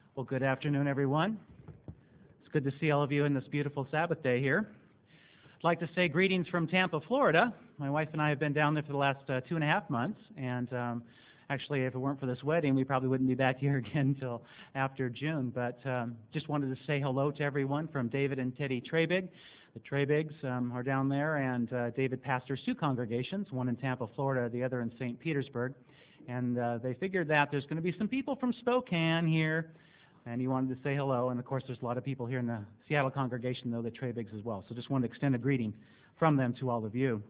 Well, good afternoon, everyone. It's good to see all of you in this beautiful Sabbath day here. I'd like to say greetings from Tampa, Florida. My wife and I have been down there for the last 2.5 months, and actually, if it weren't for this wedding, we probably wouldn't be back here again until after June. But just wanted to say hello to everyone from David and Teddy Trebig. The Trebigs are down there, and David pastors 2 congregations, one in Tampa, Florida, the other in St. Petersburg. And they figured that there's going to be some people from Spokane here, and he wanted to say hello. And, of course, there's a lot of people here in the Seattle congregation, though, the Trebigs as well. So just wanted to extend a greeting from them to all of you.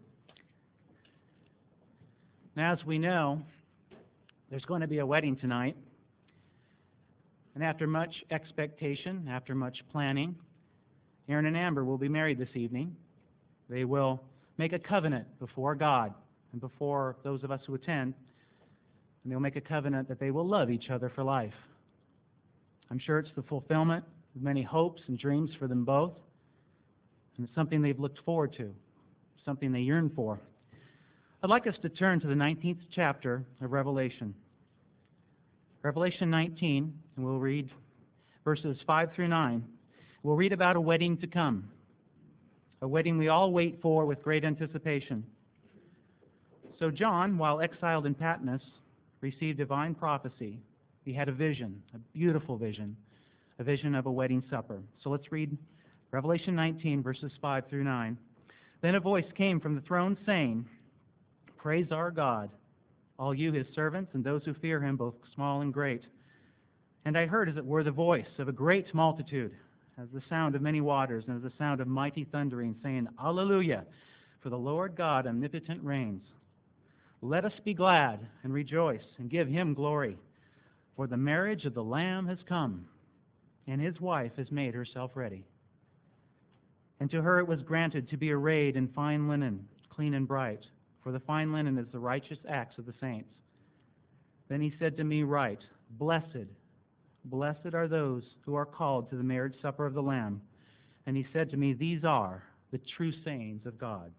Now, as we know, there's going to be a wedding tonight. And after much expectation, after much planning, Aaron and Amber will be married this evening. They will make a covenant before God and before those of us who attend. And they'll make a covenant that they will love each other for life. I'm sure it's the fulfillment of many hopes and dreams for them both. And it's something they've looked forward to, something they yearn for. I'd like us to turn to the 19th chapter of Revelation. Revelation 19, and we'll read verses 5 through 9. We'll read about a wedding to come, a wedding we all wait for with great anticipation. So John, while exiled in Patmos, received divine prophecy. He had a vision, a beautiful vision, a vision of a wedding supper. So let's read Revelation 19, verses 5 through 9. Then a voice came from the throne saying, "Praise our God, all you his servants and those who fear him, both small and great." And I heard as it were the voice of a great multitude, as the sound of many waters, and as the sound of mighty thundering, saying, "Alleluia, for the Lord God omnipotent reigns. Let us be glad and rejoice and give him glory, for the marriage of the Lamb has come, and his wife has made herself ready." And to her it was granted to be arrayed in fine linen, clean and bright, for the fine linen is the righteous acts of the saints. Then he said to me, "Write, blessed are those who are called to the marriage supper of the Lamb." And he said to me, "These are the true sayings of God."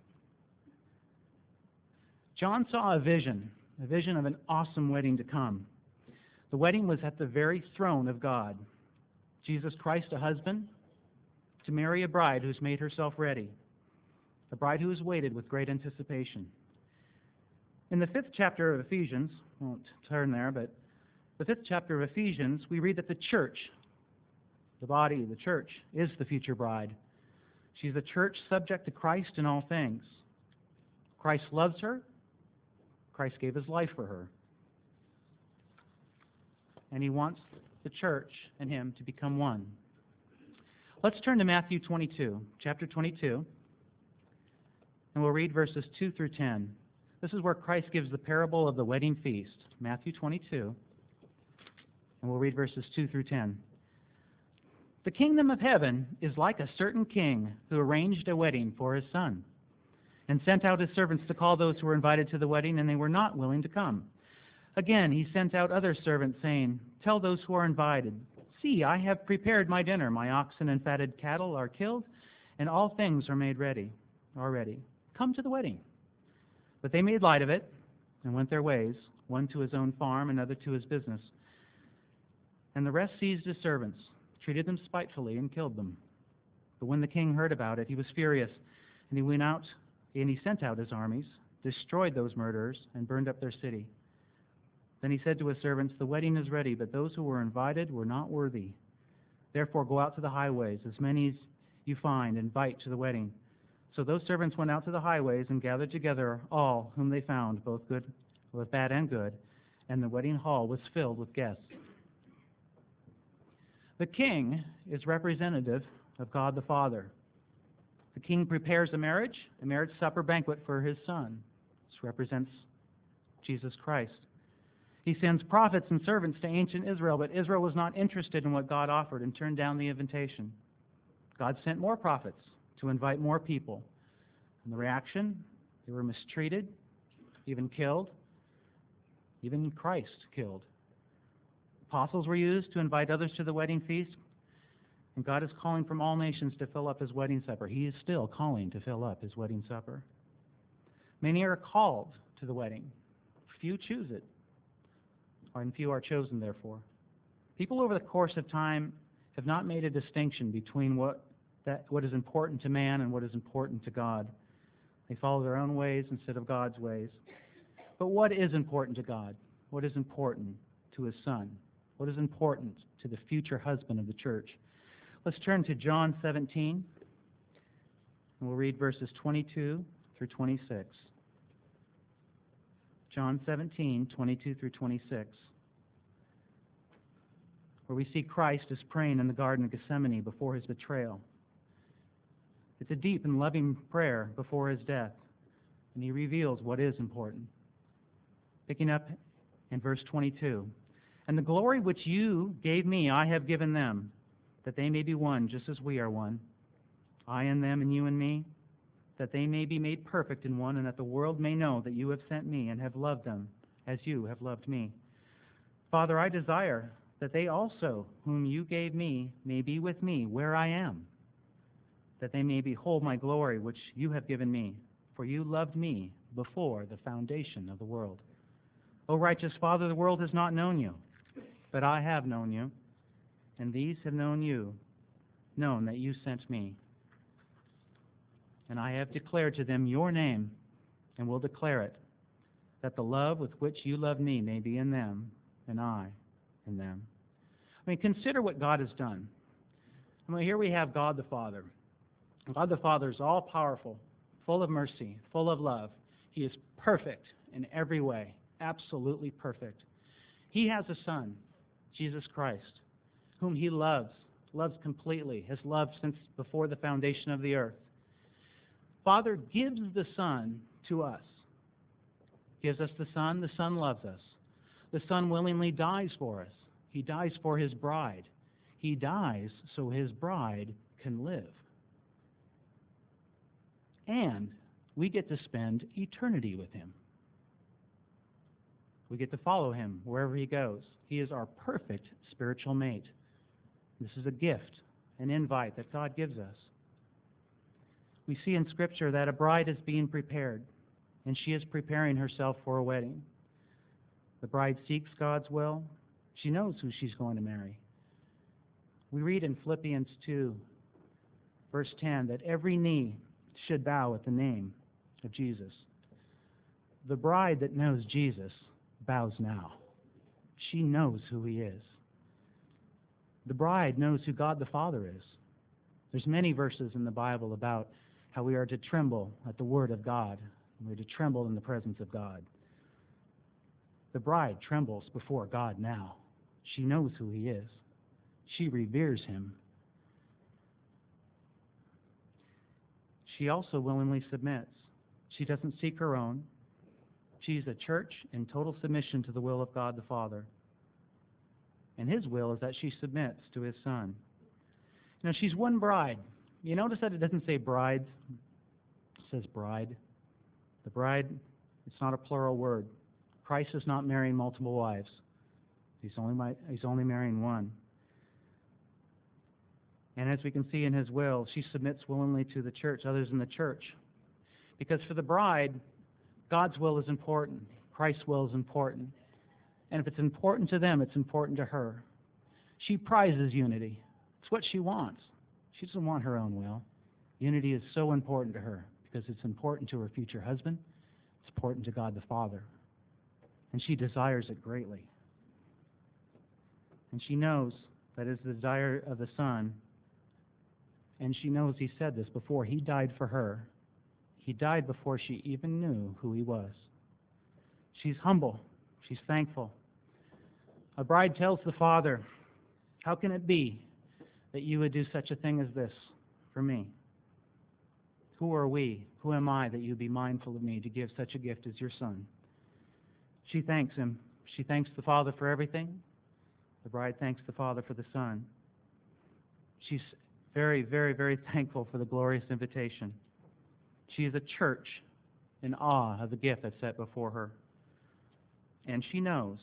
John saw a vision of an awesome wedding to come. The wedding was at the very throne of God. Jesus Christ, a husband, to marry a bride who's made herself ready, a bride who has waited with great anticipation. In the 5th chapter of Ephesians, I won't turn there, but the 5th chapter of Ephesians, we read that the church, the body, the church, is the future bride. She's the church subject to Christ in all things. Christ loves her. Christ gave his life for her. And he wants the church and him to become one. Let's turn to Matthew 22, chapter 22, and we'll read verses 2 through 10. This is where Christ gives the parable of the wedding feast, Matthew 22, and we'll read verses 2 through 10. "The kingdom of heaven is like a certain king who arranged a wedding for his son, and sent out his servants to call those who were invited to the wedding, and they were not willing to come. Again, he sent out other servants, saying, 'Tell those who are invited, see, I have prepared my dinner. My oxen and fatted cattle are killed, and all things are made ready already. Come to the wedding.' But they made light of it and went their ways, one to his own farm, another to his business. And the rest seized his servants, treated them spitefully, and killed them. But when the king heard about it, he was furious, and he sent out his armies, destroyed those murderers, and burned up their city. Then he said to his servants, 'The wedding is ready, but those who were invited were not worthy. Therefore go out to the highways, as many as you find, invite to the wedding.' So those servants went out to the highways and gathered together all whom they found, both bad and good, and the wedding hall was filled with guests." The king is representative of God the Father. The king prepares a marriage supper banquet for his son. This represents Jesus Christ. He sends prophets and servants to ancient Israel, but Israel was not interested in what God offered and turned down the invitation. God sent more prophets to invite more people. And the reaction, they were mistreated, even killed, even Christ killed. Apostles were used to invite others to the wedding feast. And God is calling from all nations to fill up his wedding supper. He is still calling to fill up his wedding supper. Many are called to the wedding. Few choose it, and few are chosen, therefore. People over the course of time have not made a distinction between what is important to man and what is important to God. They follow their own ways instead of God's ways. But what is important to God? What is important to His Son? What is important to the future husband of the church? Let's turn to John 17, and we'll read verses 22 through 26. John 17, 22 through 26, where we see Christ is praying in the Garden of Gethsemane before His betrayal. It's a deep and loving prayer before His death, and He reveals what is important. Picking up in verse 22, "And the glory which you gave me I have given them, that they may be one just as we are one, I and them and you and me, that they may be made perfect in one, and that the world may know that you have sent me and have loved them as you have loved me. Father, I desire that they also, whom you gave me, may be with me where I am, that they may behold my glory which you have given me, for you loved me before the foundation of the world. O righteous Father, the world has not known you, but I have known you, and these have known you, known that you sent me. And I have declared to them your name, and will declare it, that the love with which you love me may be in them, and I in them." I mean, consider what God has done. I mean, here we have God the Father. God the Father is all-powerful, full of mercy, full of love. He is perfect in every way, absolutely perfect. He has a Son, Jesus Christ, whom He loves completely, has loved since before the foundation of the earth. Father gives the Son to us. Gives us the Son loves us. The Son willingly dies for us. He dies for His bride. He dies so His bride can live. And we get to spend eternity with Him. We get to follow Him wherever He goes. He is our perfect spiritual mate. This is a gift, an invite that God gives us. We see in Scripture that a bride is being prepared, and she is preparing herself for a wedding. The bride seeks God's will. She knows who she's going to marry. We read in Philippians 2, verse 10, that every knee should bow at the name of Jesus. The bride that knows Jesus bows now. She knows who He is. The bride knows who God the Father is. There's many verses in the Bible about how we are to tremble at the Word of God, and we're to tremble in the presence of God. The bride trembles before God now. She knows who He is. She reveres Him. She also willingly submits. She doesn't seek her own. She's a church in total submission to the will of God the Father. And His will is that she submits to His Son. Now, she's one bride. You notice that it doesn't say brides. It says bride. The bride, it's not a plural word. Christ is not marrying multiple wives. He's only marrying one. And as we can see in His will, she submits willingly to the church, others in the church. Because for the bride, God's will is important. Christ's will is important. And if it's important to them, it's important to her. She prizes unity. It's what she wants. She doesn't want her own will. Unity is so important to her because it's important to her future husband. It's important to God the Father. And she desires it greatly. And she knows that it's the desire of the Son. And she knows He said this before. He died for her. He died before she even knew who He was. She's humble. She's thankful. A bride tells the Father, "How can it be that you would do such a thing as this for me? Who are we? Who am I that you be mindful of me to give such a gift as your Son?" She thanks Him. She thanks the Father for everything. The bride thanks the Father for the Son. She's very, very, very thankful for the glorious invitation. She is a church in awe of the gift that's set before her. And she knows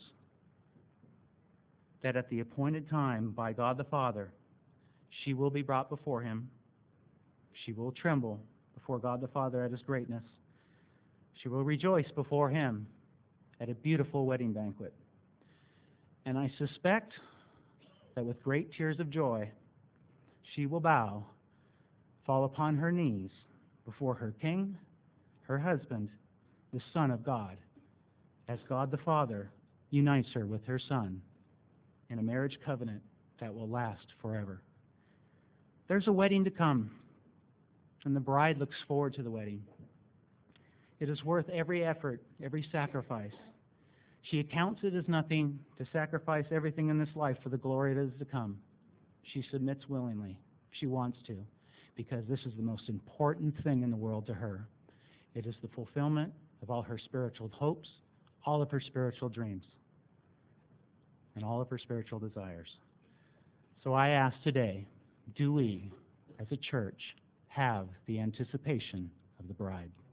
that at the appointed time by God the Father, she will be brought before Him. She will tremble before God the Father at His greatness. She will rejoice before Him at a beautiful wedding banquet. And I suspect that with great tears of joy she will bow, fall upon her knees before her King, her husband, the Son of God, as God the Father unites her with her Son in a marriage covenant that will last forever. There's a wedding to come, and the bride looks forward to the wedding. It is worth every effort, every sacrifice. She accounts it as nothing to sacrifice everything in this life for the glory that is to come. She submits willingly. She wants to, because this is the most important thing in the world to her. It is the fulfillment of all her spiritual hopes, all of her spiritual dreams, and all of her spiritual desires. So I ask today, do we, as a church, have the anticipation of the bride?